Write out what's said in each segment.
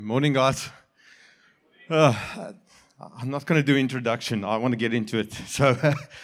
Morning, guys. I'm not going to do introduction. I want to get into it. So,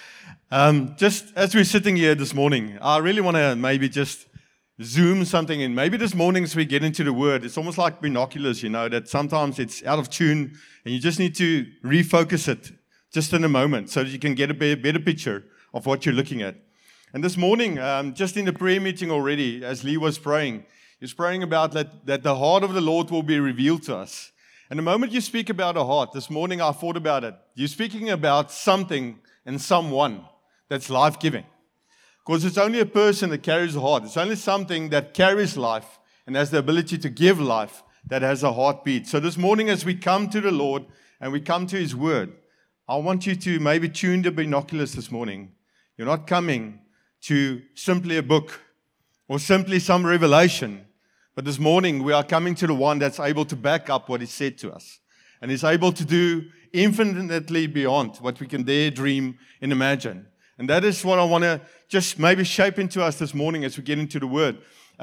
just as we're sitting here this morning, I really want to maybe just zoom something in. Maybe this morning as we get into the Word, it's almost like binoculars, that sometimes it's out of tune and you just need to refocus it just in a moment so that you can get a better picture of what you're looking at. And this morning, just in the prayer meeting already, as Lee was praying, he's praying about that the heart of the Lord will be revealed to us. And the moment you speak about a heart, this morning I thought about it. You're speaking about something and someone that's life-giving. Because it's only a person that carries a heart. It's only something that carries life and has the ability to give life that has a heartbeat. So this morning as we come to the Lord and we come to His Word, I want you to maybe tune the binoculars this morning. You're not coming to simply a book or simply some revelation. But this morning, we are coming to the one that's able to back up what He said to us. And is able to do infinitely beyond what we can dare dream and imagine. And that is what I want to just maybe shape into us this morning as we get into the Word.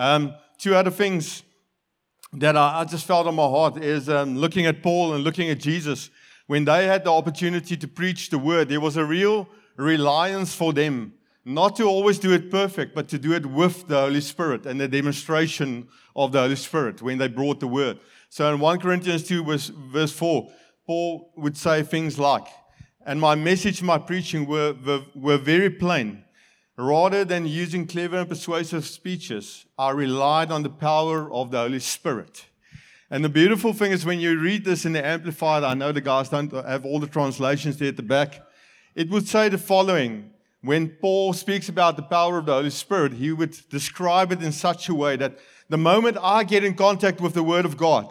Two other things that I just felt on my heart is looking at Paul and looking at Jesus. When they had the opportunity to preach the Word, there was a real reliance for them. Not to always do it perfect, but to do it with the Holy Spirit and the demonstration of the Holy Spirit when they brought the Word. So in 1 Corinthians 2 verse 4, Paul would say things like, and my message, my preaching were very plain. Rather than using clever and persuasive speeches, I relied on the power of the Holy Spirit. And the beautiful thing is when you read this in the Amplified, I know the guys don't have all the translations there at the back, it would say the following. When Paul speaks about the power of the Holy Spirit, he would describe it in such a way that the moment I get in contact with the Word of God,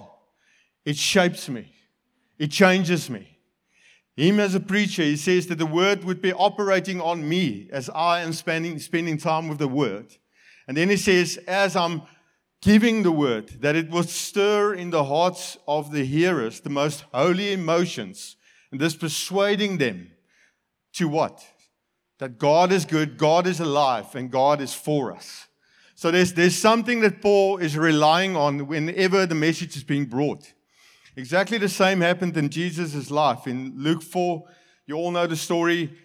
it shapes me. It changes me. Him as a preacher, he says that the Word would be operating on me as I am spending time with the Word. And then he says, as I'm giving the Word, that it will stir in the hearts of the hearers the most holy emotions, and thus persuading them to what? That God is good, God is alive, and God is for us. So there's something that Paul is relying on whenever the message is being brought. Exactly the same happened in Jesus' life. In Luke 4, you all know the story.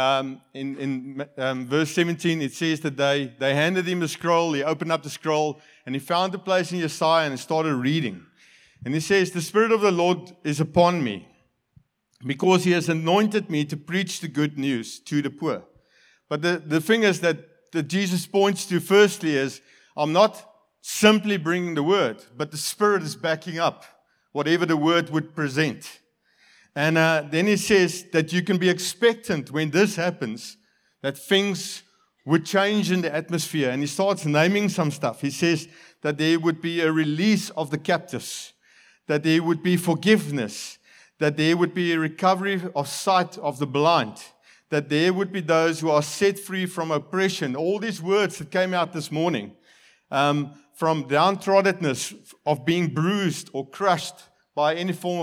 In verse 17, it says that they handed him the scroll, he opened up the scroll, and he found a place in Isaiah and started reading. And he says, the Spirit of the Lord is upon me, because He has anointed me to preach the good news to the poor. But the thing is that Jesus points to firstly is, I'm not simply bringing the Word, but the Spirit is backing up whatever the Word would present. And then He says that you can be expectant when this happens, that things would change in the atmosphere. And He starts naming some stuff. He says that there would be a release of the captives, that there would be forgiveness, that there would be a recovery of sight of the blind, that there would be those who are set free from oppression. All these words that came out this morning, from downtroddenness, of being bruised or crushed by any form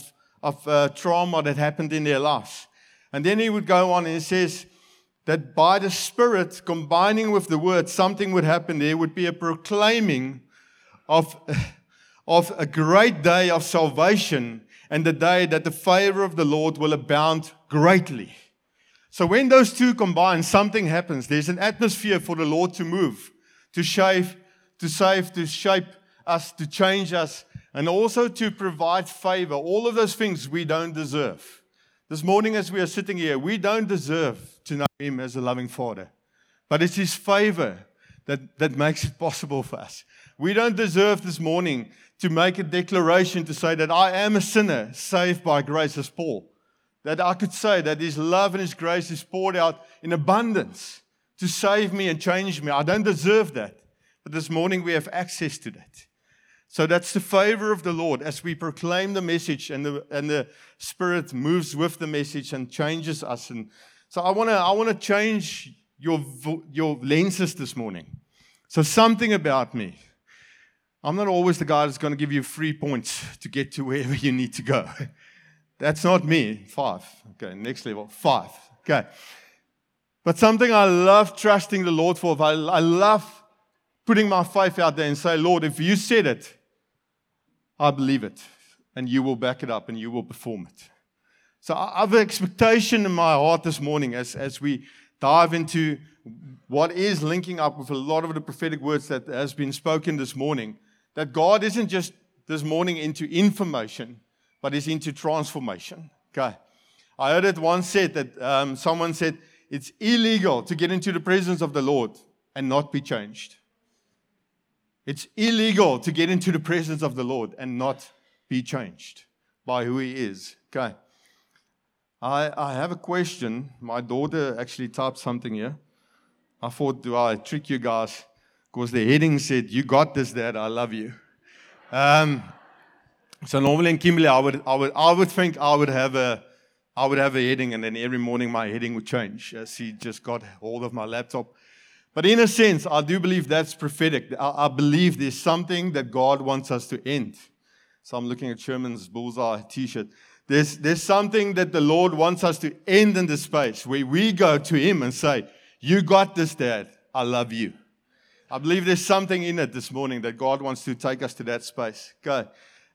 of trauma that happened in their lives. And then he would go on and he says that by the Spirit combining with the Word, something would happen. There would be a proclaiming of a great day of salvation, and the day that the favor of the Lord will abound greatly. So when those two combine, something happens. There's an atmosphere for the Lord to move, to save, to shape us, to change us, and also to provide favor. All of those things we don't deserve. This morning as we are sitting here, we don't deserve to know Him as a loving Father. But it's His favor that makes it possible for us. We don't deserve this morning to make a declaration to say that I am a sinner saved by grace as Paul. That I could say that His love and His grace is poured out in abundance to save me and change me. I don't deserve that. But this morning we have access to that. So that's the favor of the Lord as we proclaim the message and the Spirit moves with the message and changes us. And so I want to change your lenses this morning. So something about me. I'm not always the guy that's going to give you 3 points to get to wherever you need to go. That's not me. 5. Okay, next level. 5. Okay. But something I love trusting the Lord for. I love putting my faith out there and say, Lord, if you said it, I believe it, and you will back it up and you will perform it. So I have an expectation in my heart this morning as we dive into what is linking up with a lot of the prophetic words that has been spoken this morning, that God isn't just this morning into information, but is into transformation. Okay. I heard it once said that someone said, it's illegal to get into the presence of the Lord and not be changed. It's illegal to get into the presence of the Lord and not be changed by who He is. Okay. I have a question. My daughter actually typed something here. I thought, do I trick you guys? Because the heading said, "You got this, Dad. I love you." So normally in Kimberley, I would think I would have a heading, and then every morning my heading would change as he just got hold of my laptop. But in a sense, I do believe that's prophetic. I believe there's something that God wants us to end. So I'm looking at Sherman's bullseye T-shirt. There's something that the Lord wants us to end in this space where we go to Him and say, "You got this, Dad. I love you." I believe there's something in it this morning that God wants to take us to that space. Okay.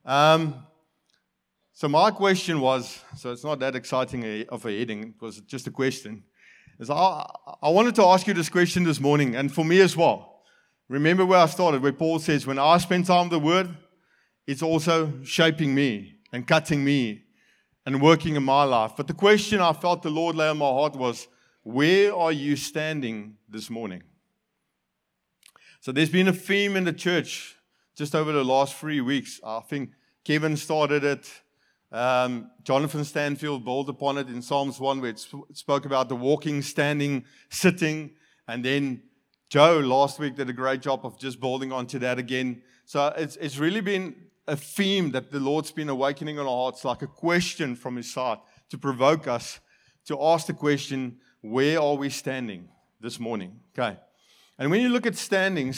So my question was, so it's not that exciting of a heading, it was just a question. I wanted to ask you this question this morning, and for me as well. Remember where I started, where Paul says, when I spend time with the Word, it's also shaping me and cutting me and working in my life. But the question I felt the Lord lay on my heart was, where are you standing this morning? So there's been a theme in the church just over the last 3 weeks. I think Kevin started it. Jonathan Stanfield built upon it in Psalms 1, where it spoke about the walking, standing, sitting. And then Joe last week did a great job of just building onto that again. So it's really been a theme that the Lord's been awakening on our hearts, like a question from His side to provoke us to ask the question, where are we standing this morning? Okay. And when you look at standing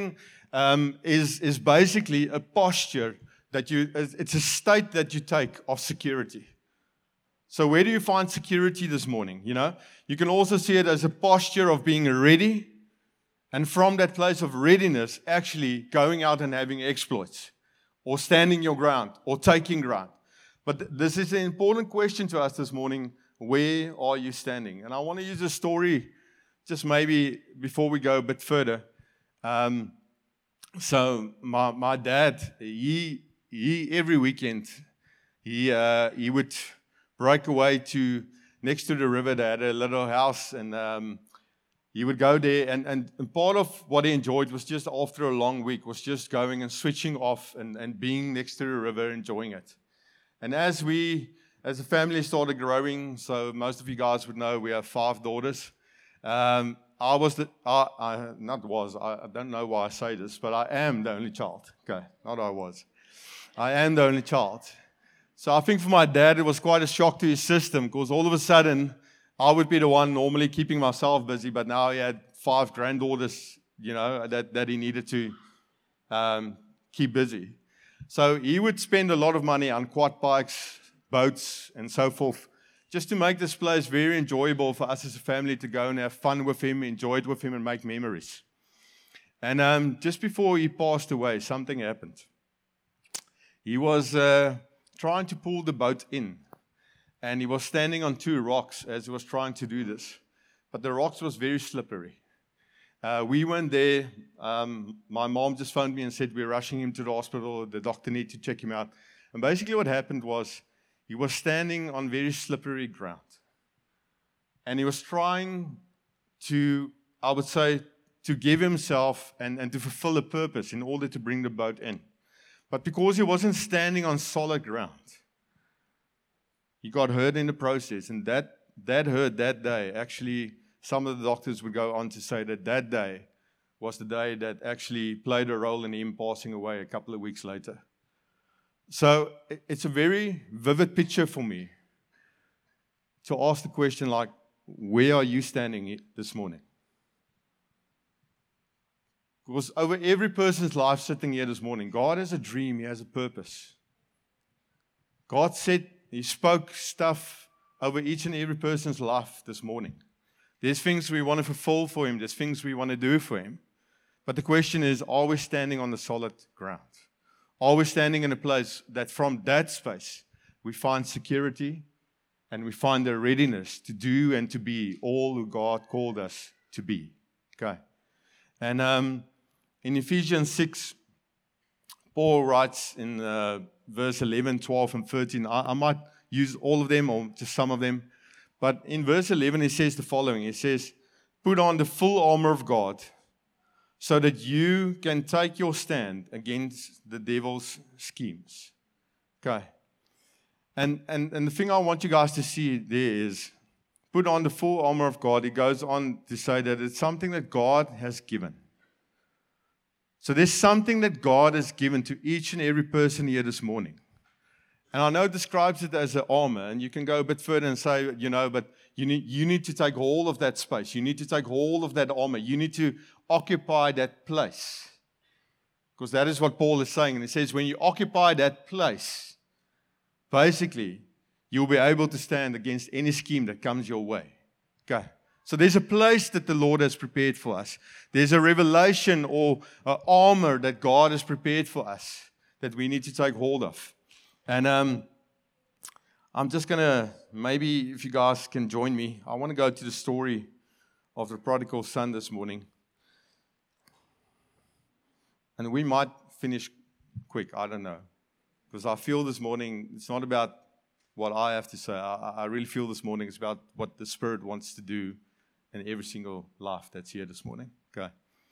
is basically a posture it's a state that you take of security. So where do you find security this morning? You can also see it as a posture of being ready, and from that place of readiness, actually going out and having exploits, or standing your ground, or taking ground. But this is an important question to us this morning. Where are you standing? And I want to use a story, just maybe before we go a bit further. So my dad, he every weekend, he would break away to next to the river. They had a little house, and he would go there. And part of what he enjoyed was just after a long week, was just going and switching off and being next to the river, enjoying it. And as a family started growing, so most of you guys would know we have 5 daughters. I don't know why I say this, but I am the only child. Okay, not I was. I am the only child. So I think for my dad, it was quite a shock to his system, because all of a sudden, I would be the one normally keeping myself busy, but now he had 5 granddaughters, that he needed to keep busy. So he would spend a lot of money on quad bikes, boats, and so forth, just to make this place very enjoyable for us as a family to go and have fun with him, enjoy it with him, and make memories. And just before he passed away, something happened. He was trying to pull the boat in, and he was standing on 2 rocks as he was trying to do this. But the rocks was very slippery. We went there. My mom just phoned me and said, we're rushing him to the hospital. The doctor needs to check him out. And basically what happened was, he was standing on very slippery ground. And he was trying to, I would say, to give himself and to fulfill a purpose in order to bring the boat in. But because he wasn't standing on solid ground, he got hurt in the process. And that hurt that day, actually, some of the doctors would go on to say that day was the day that actually played a role in him passing away a couple of weeks later. So it's a very vivid picture for me to ask the question like, where are you standing this morning? Because over every person's life sitting here this morning, God has a dream, He has a purpose. God said, He spoke stuff over each and every person's life this morning. There's things we want to fulfill for Him, there's things we want to do for Him. But the question is, are we standing on the solid ground? Are we standing in a place that from that space we find security and we find the readiness to do and to be all who God called us to be? Okay. And in Ephesians 6, Paul writes in verse 11, 12, and 13. I might use all of them or just some of them. But in verse 11, he says the following. He says, put on the full armor of God so that you can take your stand against the devil's schemes. Okay. And the thing I want you guys to see there is, put on the full armor of God. He goes on to say that it's something that God has given. So there's something that God has given to each and every person here this morning. And I know it describes it as an armor, and you can go a bit further and say, but you need to take hold of that space. You need to take hold of that armor. You need to occupy that place. Because that is what Paul is saying. And he says, when you occupy that place, basically, you'll be able to stand against any scheme that comes your way. Okay. So there's a place that the Lord has prepared for us. There's a revelation or armor that God has prepared for us that we need to take hold of. And I'm just going to, maybe if you guys can join me, I want to go to the story of the prodigal son this morning. And we might finish quick, I don't know. Because I feel this morning, it's not about what I have to say. I really feel this morning it's about what the Spirit wants to do in every single life that's here this morning. Okay.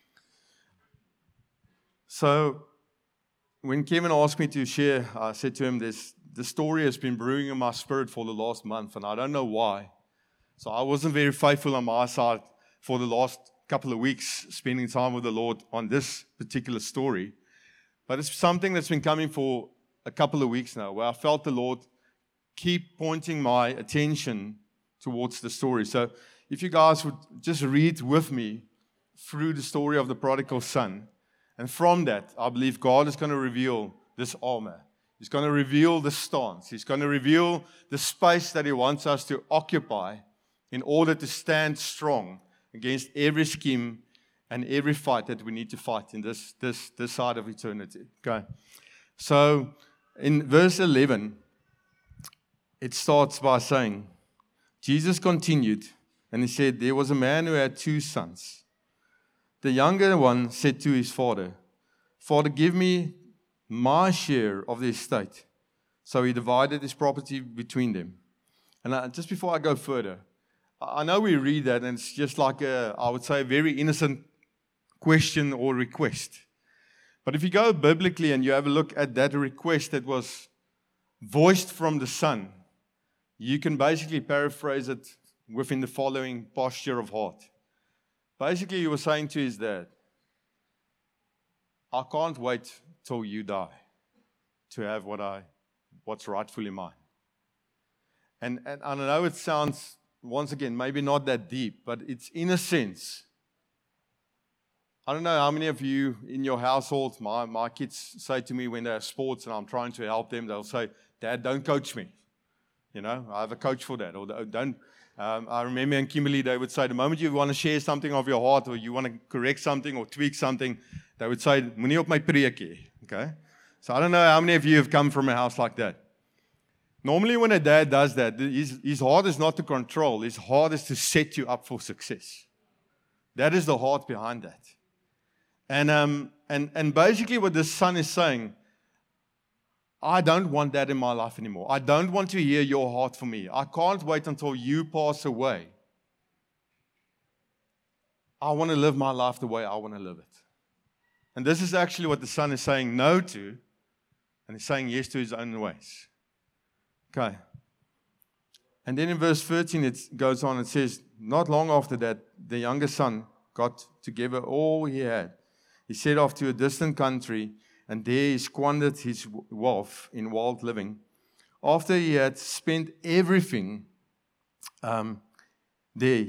So, when Kevin asked me to share, I said to him, the story has been brewing in my spirit for the last month, and I don't know why. So I wasn't very faithful on my side for the last couple of weeks, spending time with the Lord on this particular story. But it's something that's been coming for a couple of weeks now, where I felt the Lord keep pointing my attention towards the story. So if you guys would just read with me through the story of the prodigal son, and from that, I believe God is going to reveal this armor. He's going to reveal the stance. He's going to reveal the space that He wants us to occupy in order to stand strong against every scheme and every fight that we need to fight in this side of eternity. Okay. So in verse 11, it starts by saying, Jesus continued, and He said, there was a man who had 2 sons. The younger one said to his father, Father, give me my share of the estate. So he divided his property between them. And just before I go further, I know we read that and it's just like I would say, a very innocent question or request. But if you go biblically and you have a look at that request that was voiced from the son, you can basically paraphrase it within the following posture of heart. Basically, he was saying to his dad, I can't wait till you die to have what's rightfully mine. And I know it sounds, once again, maybe not that deep, but it's in a sense. I don't know how many of you in your household, my kids say to me when they have sports and I'm trying to help them, they'll say, Dad, don't coach me. I have a coach for that. Or don't. I remember in Kimberley, they would say, the moment you want to share something of your heart or you want to correct something or tweak something, they would say, moenie op my preek hê. Okay? So I don't know how many of you have come from a house like that. Normally when a dad does that, his heart is not to control. His heart is to set you up for success. That is the heart behind that. And basically what this son is saying, I don't want that in my life anymore. I don't want to hear your heart for me. I can't wait until you pass away. I want to live my life the way I want to live it. And this is actually what the son is saying no to, and he's saying yes to his own ways. Okay. And then in verse 13 it goes on, it says, not long after that, the younger son got together all he had. He set off to a distant country, and there he squandered his wealth in wild living. After he had spent everything there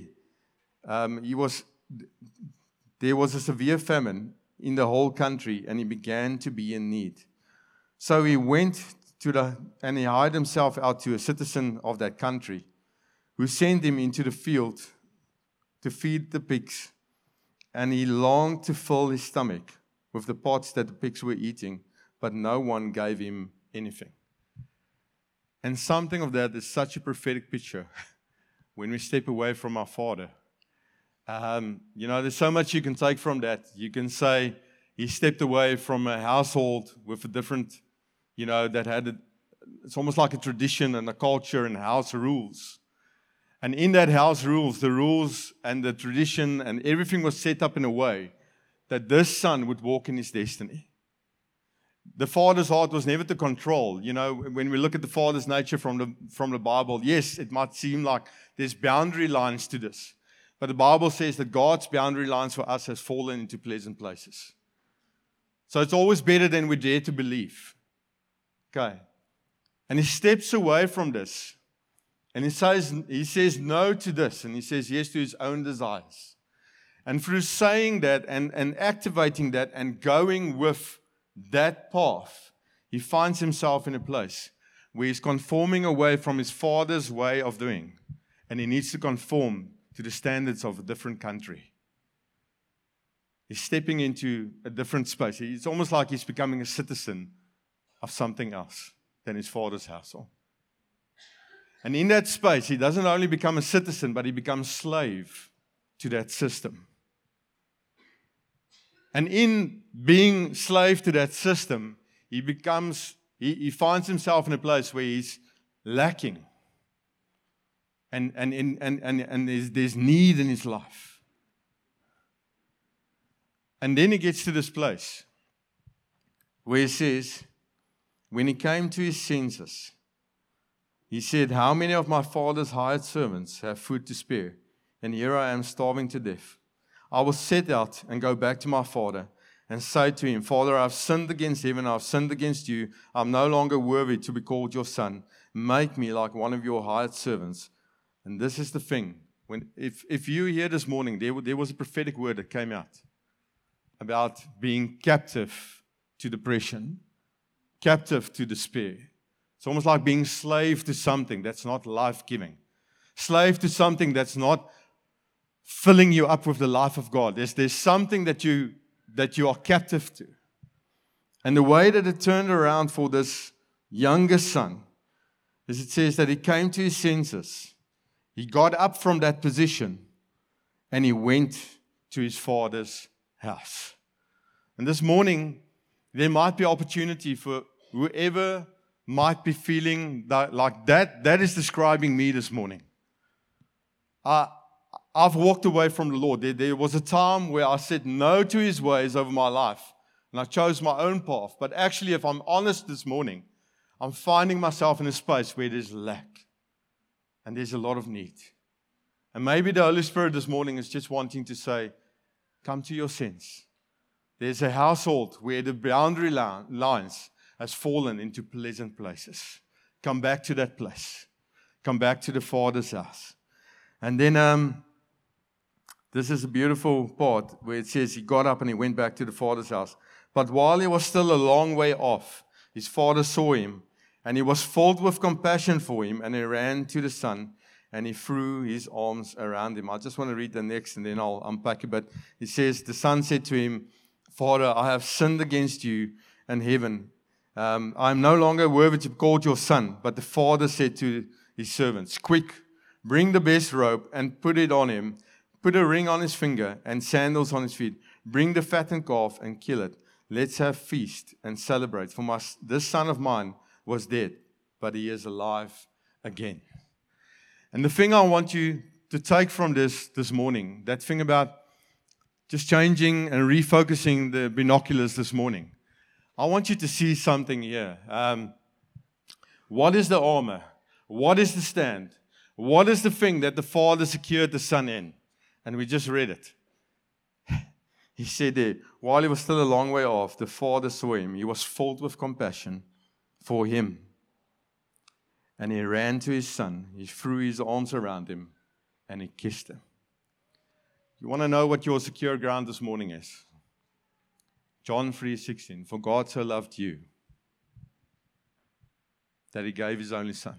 was a severe famine in the whole country, and he began to be in need. So he went and he hired himself out to a citizen of that country, who sent him into the field to feed the pigs. And he longed to fill his stomach with the pods that the pigs were eating, but no one gave him anything. And something of that is such a prophetic picture when we step away from our Father. There's so much you can take from that. You can say he stepped away from a household with a different, that had it's almost like a tradition and a culture and house rules. And in that house rules, the rules and the tradition and everything was set up in a way that this son would walk in his destiny. The Father's heart was never to control. When we look at the Father's nature from the Bible, yes, it might seem like there's boundary lines to this. But the Bible says that God's boundary lines for us has fallen into pleasant places. So it's always better than we dare to believe. Okay. And he steps away from this. And he says no to this. And he says yes to his own desires. And through saying that and activating that and going with that path, he finds himself in a place where he's conforming away from his father's way of doing. And he needs to conform to the standards of a different country. He's stepping into a different space. It's almost like he's becoming a citizen of something else than his father's household. And in that space, he doesn't only become a citizen, but he becomes slave to that system. And in being slave to that system, he finds himself in a place where he's lacking. And there's need in his life. And then he gets to this place where he says, when he came to his senses, he said, how many of my father's hired servants have food to spare? And here I am starving to death. I will set out and go back to my father and say to him, Father, I have sinned against heaven, I have sinned against you. I am no longer worthy to be called your son. Make me like one of your hired servants. And this is the thing. If you here this morning, there was a prophetic word that came out about being captive to depression, captive to despair. It's almost like being slave to something that's not life-giving. Slave to something that's not filling you up with the life of God. There's something that you are captive to. And the way that it turned around for this younger son is it says that he came to his senses. He got up from that position and he went to his father's house. And this morning, there might be opportunity for whoever might be feeling like that. That is describing me this morning. I've walked away from the Lord. There was a time where I said no to his ways over my life. And I chose my own path. But actually, if I'm honest this morning, I'm finding myself in a space where there's lack. And there's a lot of need. And maybe the Holy Spirit this morning is just wanting to say, come to your sense. There's a household where the boundary lines has fallen into pleasant places. Come back to that place. Come back to the Father's house. And then this is a beautiful part where it says he got up and he went back to the Father's house. But while he was still a long way off, his father saw him, and he was filled with compassion for him, and he ran to the son, and he threw his arms around him. I just want to read the next, and then I'll unpack it. But he says, the son said to him, Father, I have sinned against you and heaven. I am no longer worthy to be called your son. But the father said to his servants, quick, bring the best robe and put it on him. Put a ring on his finger and sandals on his feet. Bring the fattened calf and kill it. Let's have feast and celebrate. For this son of mine was dead, but he is alive again. And the thing I want you to take from this morning, that thing about just changing and refocusing the binoculars this morning, I want you to see something here. What is the armor? What is the stand? What is the thing that the Father secured the Son in? And we just read it. He said there, while he was still a long way off, the Father saw him. He was filled with compassion for him. And he ran to his son. He threw his arms around him and he kissed him. You want to know what your secure ground this morning is? John 3:16. For God so loved you that he gave his only son.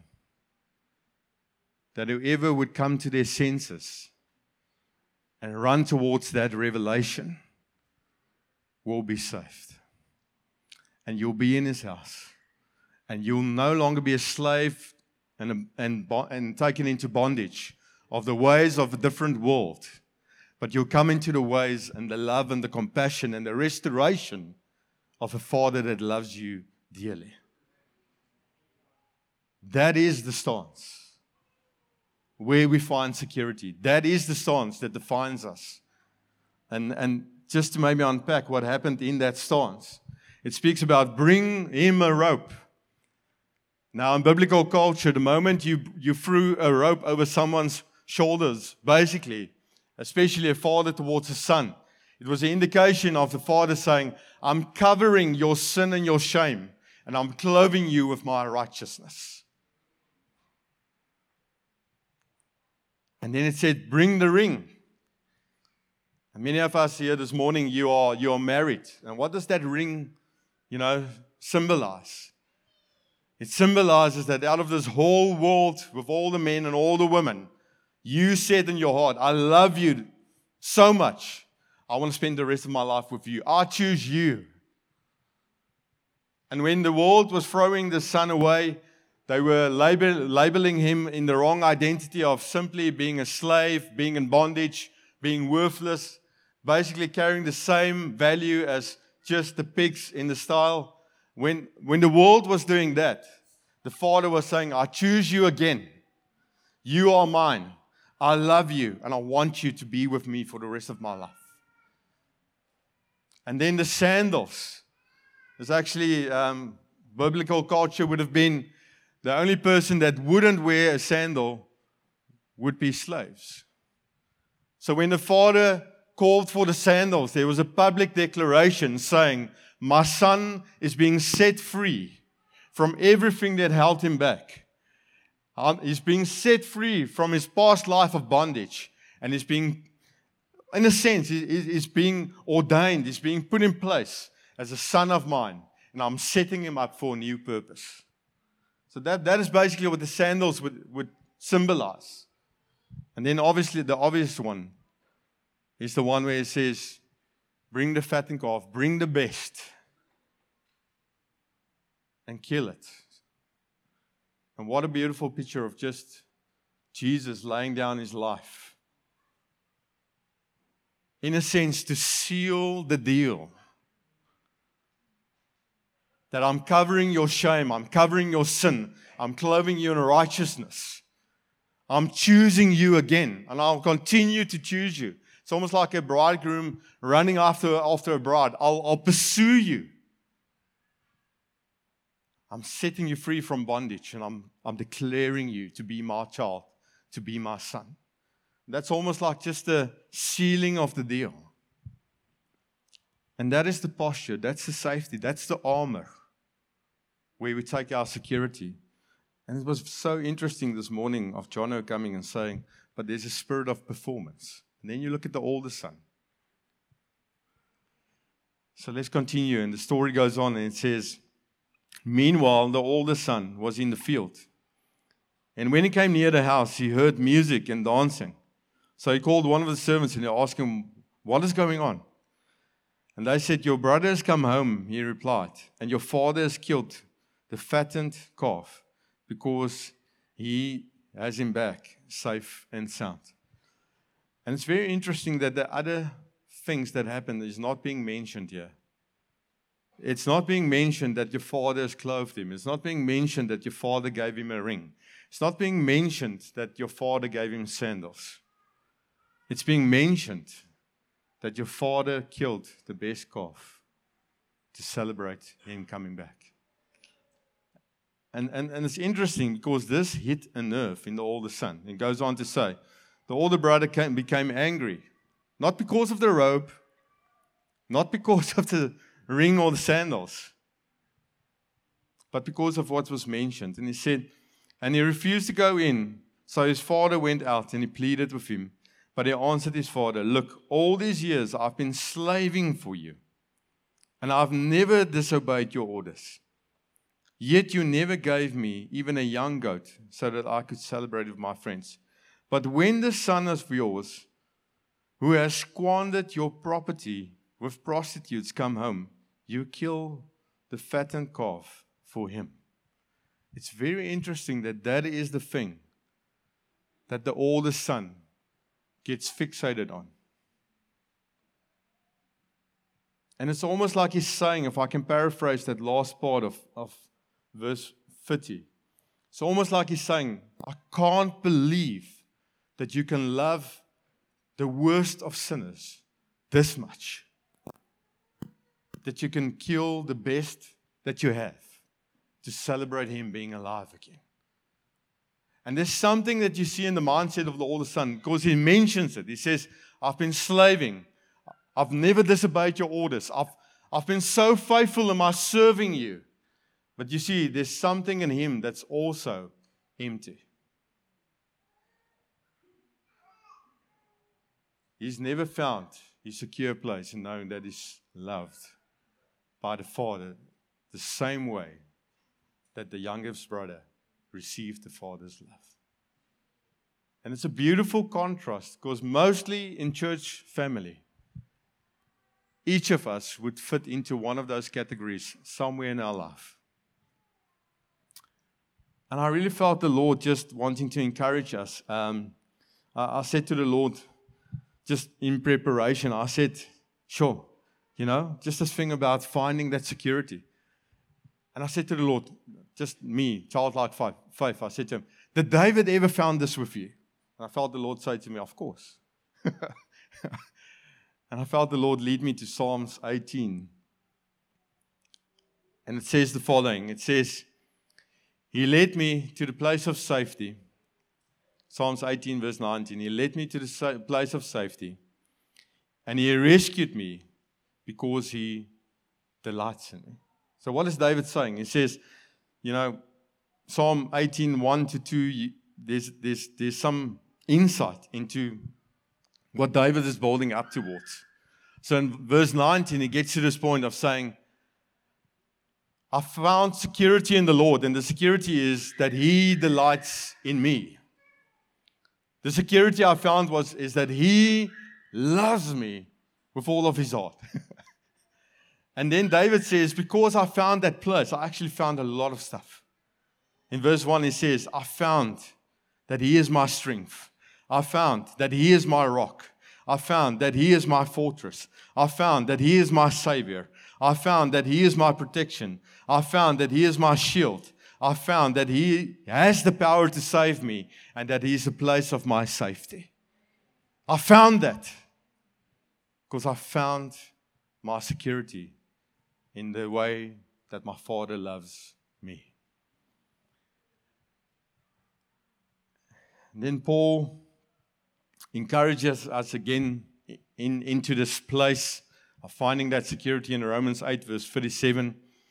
That whoever would come to their senses and run towards that revelation will be saved. and you'll be in His house. And you'll no longer be a slave and taken into bondage of the ways of a different world. But you'll come into the ways and the love and the compassion and the restoration of a Father that loves you dearly. That is the stance where we find security. That is the stance that defines us. And just to maybe unpack what happened in that stance, it speaks about bring him a rope. Now, in biblical culture, the moment you threw a rope over someone's shoulders, basically, especially a father towards a son, it was an indication of the father saying, I'm covering your sin and your shame, and I'm clothing you with my righteousness. And then it said, bring the ring. And many of us here this morning, you are married. And what does that ring, symbolize? It symbolizes that out of this whole world, with all the men and all the women, you said in your heart, I love you so much. I want to spend the rest of my life with you. I choose you. And when the world was throwing the son away, they were labeling him in the wrong identity of simply being a slave, being in bondage, being worthless, basically carrying the same value as just the pigs in the style. When the world was doing that, the Father was saying, I choose you again. You are mine. I love you, and I want you to be with me for the rest of my life. And then the sandals. There's actually, biblical culture would have been the only person that wouldn't wear a sandal would be slaves. So when the Father called for the sandals, there was a public declaration saying, my son is being set free from everything that held him back. He's being set free from his past life of bondage. And he's being, in a sense, he's being ordained. He's being put in place as a son of mine. And I'm setting him up for a new purpose. So that is basically what the sandals would symbolize. And then obviously the obvious one is the one where it says, bring the fattened calf, bring the best, and kill it. And what a beautiful picture of just Jesus laying down His life. In a sense, to seal the deal. That I'm covering your shame, I'm covering your sin, I'm clothing you in righteousness. I'm choosing you again, and I'll continue to choose you. It's almost like a bridegroom running after a bride. I'll pursue you. I'm setting you free from bondage, and I'm declaring you to be my child, to be my son. That's almost like just the sealing of the deal. And that is the posture, that's the safety, that's the armor where we take our security. And it was so interesting this morning of Jono coming and saying, but there's a spirit of performance. And then you look at the older son. So let's continue. And the story goes on and it says, meanwhile, the older son was in the field. And when he came near the house, he heard music and dancing. So he called one of the servants and he asked him, what is going on? And they said, your brother has come home, he replied, and your father has killed the fattened calf because he has him back safe and sound. And it's very interesting that the other things that happened is not being mentioned here. It's not being mentioned that your father has clothed him. It's not being mentioned that your father gave him a ring. It's not being mentioned that your father gave him sandals. It's being mentioned that your father killed the best calf to celebrate him coming back. And it's interesting because this hit a nerve in the older son. It goes on to say, the older brother became angry, not because of the robe, not because of the ring or the sandals, but because of what was mentioned. And he said, and he refused to go in. So his father went out and he pleaded with him. But he answered his father, look, all these years I've been slaving for you, and I've never disobeyed your orders. Yet you never gave me even a young goat so that I could celebrate with my friends. But when the son of yours, who has squandered your property with prostitutes, come home, you kill the fattened calf for him. It's very interesting that that is the thing that the oldest son gets fixated on. And it's almost like he's saying, if I can paraphrase that last part of verse 30, it's almost like he's saying, I can't believe that you can love the worst of sinners this much. That you can kill the best that you have to celebrate him being alive again. And there's something that you see in the mindset of the older son, because he mentions it. He says, I've been slaving. I've never disobeyed your orders. I've been so faithful in my serving you. But you see, there's something in him that's also empty. He's never found his secure place in knowing that he's loved by the Father the same way that the youngest brother received the Father's love. And it's a beautiful contrast, because mostly in church family, each of us would fit into one of those categories somewhere in our life. And I really felt the Lord just wanting to encourage us. I said to the Lord, just in preparation, I said, sure, just this thing about finding that security. And I said to the Lord, just me, childlike faith, I said to him, did David ever found this with you? And I felt the Lord say to me, of course. And I felt the Lord lead me to Psalms 18. And it says the following. It says, He led me to the place of safety. Psalms 18 verse 19. He led me to the place of safety. And He rescued me because He delights in me. So what is David saying? He says, Psalm 18, 1-2, there's some insight into what David is building up towards. So in verse 19, he gets to this point of saying, I found security in the Lord, and the security is that He delights in me. The security I found is that He loves me with all of His heart. And then David says, because I found that place, I actually found a lot of stuff. In verse 1, he says, I found that He is my strength. I found that He is my rock. I found that He is my fortress. I found that He is my Savior. I found that He is my protection. I found that He is my shield. I found that He has the power to save me and that He is a place of my safety. I found that because I found my security in the way that my Father loves me. And then Paul encourages us again into this place of finding that security in Romans 8 verse 37.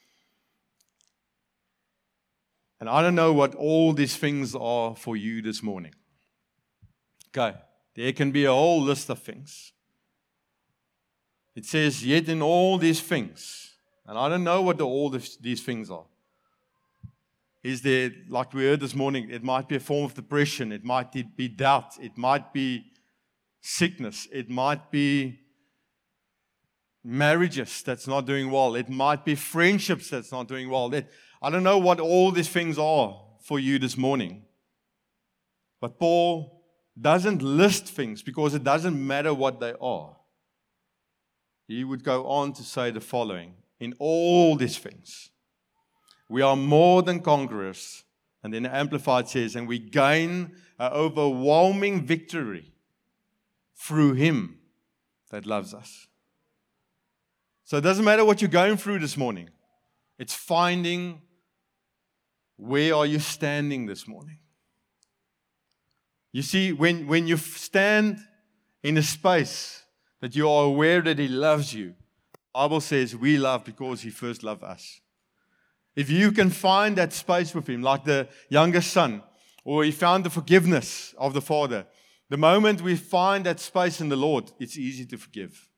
And I don't know what all these things are for you this morning. Okay, there can be a whole list of things. It says, yet in all these things, and I don't know what all these things are. Is there, like we heard this morning, it might be a form of depression, it might be doubt, it might be sickness, it might be marriages that's not doing well, it might be friendships that's not doing well. I don't know what all these things are for you this morning. But Paul doesn't list things because it doesn't matter what they are. He would go on to say the following, in all these things, we are more than conquerors. And then the Amplified says, and we gain an overwhelming victory through Him that loves us. So it doesn't matter what you're going through this morning. It's finding where are you standing this morning. You see, when you stand in a space that you are aware that He loves you, the Bible says we love because He first loved us. If you can find that space with Him, like the youngest son, or he found the forgiveness of the Father, the moment we find that space in the Lord, it's easy to forgive.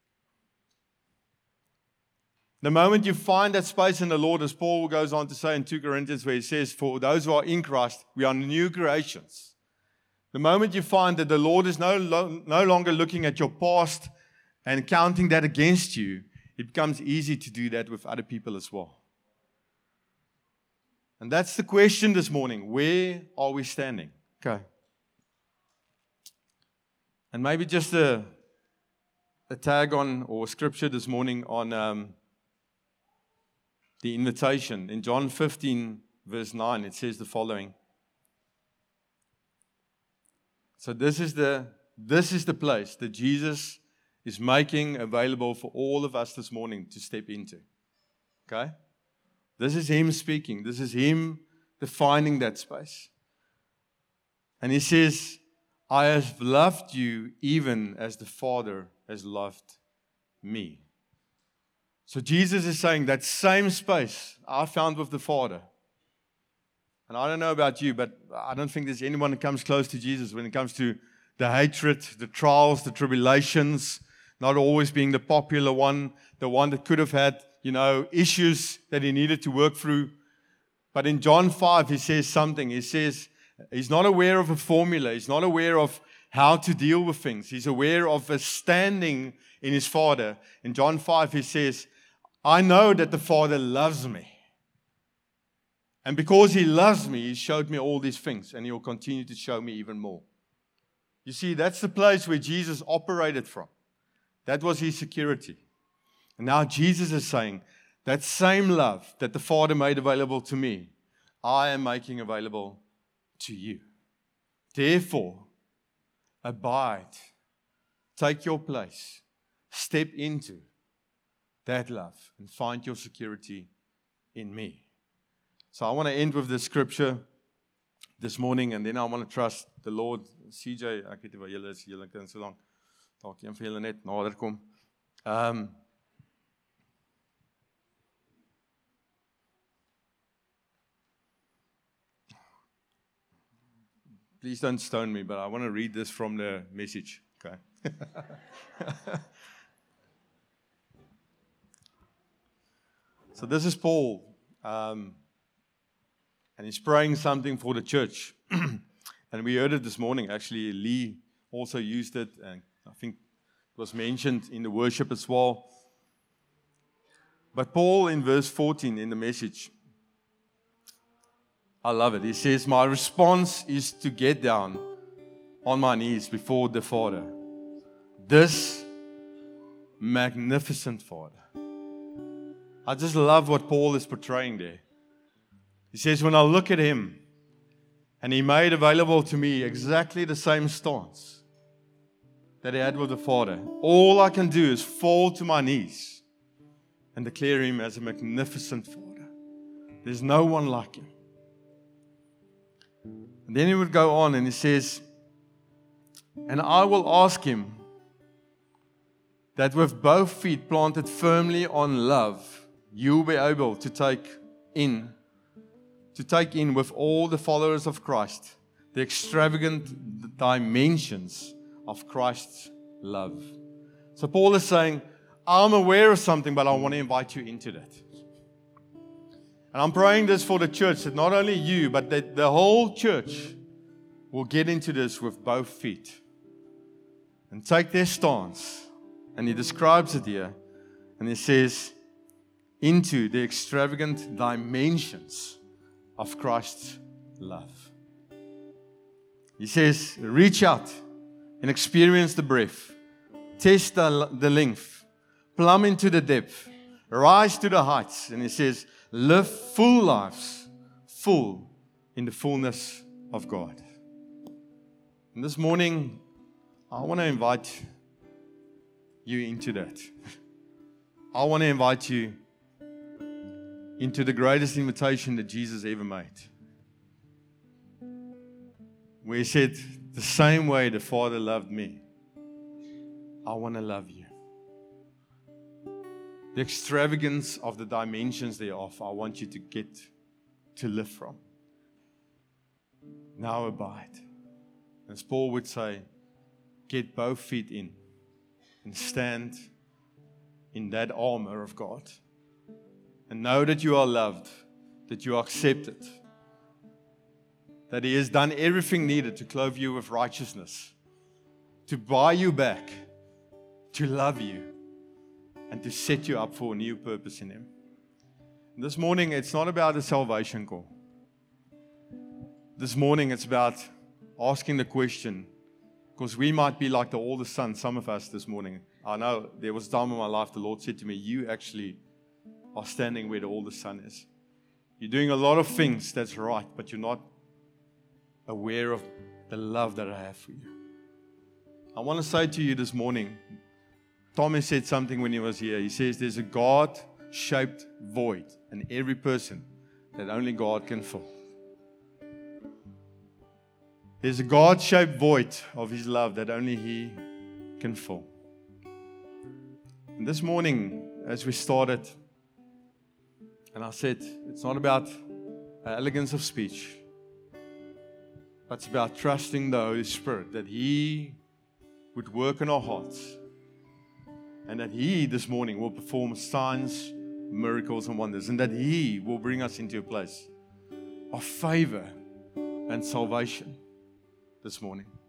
The moment you find that space in the Lord, as Paul goes on to say in 2 Corinthians, where he says, for those who are in Christ, we are new creations. The moment you find that the Lord is no longer looking at your past and counting that against you, it becomes easy to do that with other people as well. And that's the question this morning. Where are we standing? Okay. And maybe just a tag on, or scripture this morning on the invitation. In John 15, verse 9, it says the following. So this is the place that Jesus is making available for all of us this morning to step into. Okay? This is Him speaking. This is Him defining that space. And He says, I have loved you even as the Father has loved me. So Jesus is saying that same space I found with the Father. And I don't know about you, but I don't think there's anyone that comes close to Jesus when it comes to the hatred, the trials, the tribulations, not always being the popular one, the one that could have had, issues that he needed to work through. But in John 5, he says something. He says he's not aware of a formula. He's not aware of how to deal with things. He's aware of a standing in his Father. In John 5, he says, I know that the Father loves me. And because He loves me, He showed me all these things, and He will continue to show me even more. You see, that's the place where Jesus operated from. That was His security. And now Jesus is saying, that same love that the Father made available to me, I am making available to you. Therefore, abide, take your place, step into that love, and find your security in me. So I want to end with this scripture this morning, and then I want to trust the Lord. CJ, ek weet nie waar julle is, julle kan so lank dalk een van julle net nader kom. Please don't stone me, but I want to read this from the Message. Okay. So this is Paul. And he's praying something for the church. And we heard it this morning. Actually, Lee also used it. And I think it was mentioned in the worship as well. But Paul, in verse 14 in the Message, I love it. He says, my response is to get down on my knees before the Father. This magnificent Father. I just love what Paul is portraying there. He says, when I look at Him, and He made available to me exactly the same stance that He had with the Father, all I can do is fall to my knees and declare Him as a magnificent Father. There's no one like Him. And then he would go on and he says, and I will ask Him that with both feet planted firmly on love, you will be able to take in with all the followers of Christ the extravagant dimensions of Christ's love. So Paul is saying, I'm aware of something, but I want to invite you into that. And I'm praying this for the church, that not only you, but that the whole church will get into this with both feet and take their stance. And he describes it here, and he says, into the extravagant dimensions of Christ's love. He says, reach out and experience the breadth, test the length, plumb into the depth, rise to the heights. And he says, live full lives, full in the fullness of God. And this morning, I want to invite you into that. I want to invite you into the greatest invitation that Jesus ever made. Where He said, the same way the Father loved me, I want to love you. The extravagance of the dimensions thereof, I want you to get to live from. Now abide. As Paul would say, get both feet in and stand in that armor of God. And know that you are loved, that you are accepted, that He has done everything needed to clothe you with righteousness, to buy you back, to love you, and to set you up for a new purpose in Him. And this morning, it's not about a salvation call. this morning it's about asking the question, because we might be like the oldest son, some of us this morning. I know there was a time in my life the Lord said to me, you actually are standing where the oldest son is. You're doing a lot of things that's right, but you're not aware of the love that I have for you. I want to say to you this morning, Thomas said something when he was here. He says there's a God-shaped void in every person that only God can fill. There's a God-shaped void of His love that only He can fill. And this morning, as we started, and I said, it's not about elegance of speech, but it's about trusting the Holy Spirit, that He would work in our hearts, and that He this morning will perform signs, miracles, and wonders, and that He will bring us into a place of favor and salvation this morning.